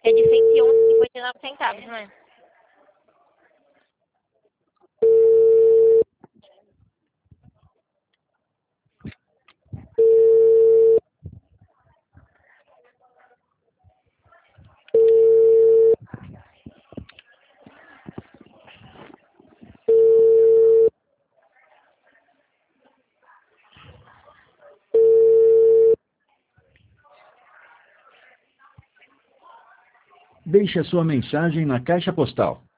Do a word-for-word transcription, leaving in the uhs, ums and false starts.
É de cento e onze reais e cinquenta e nove centavos, não é? Deixe a sua mensagem na caixa postal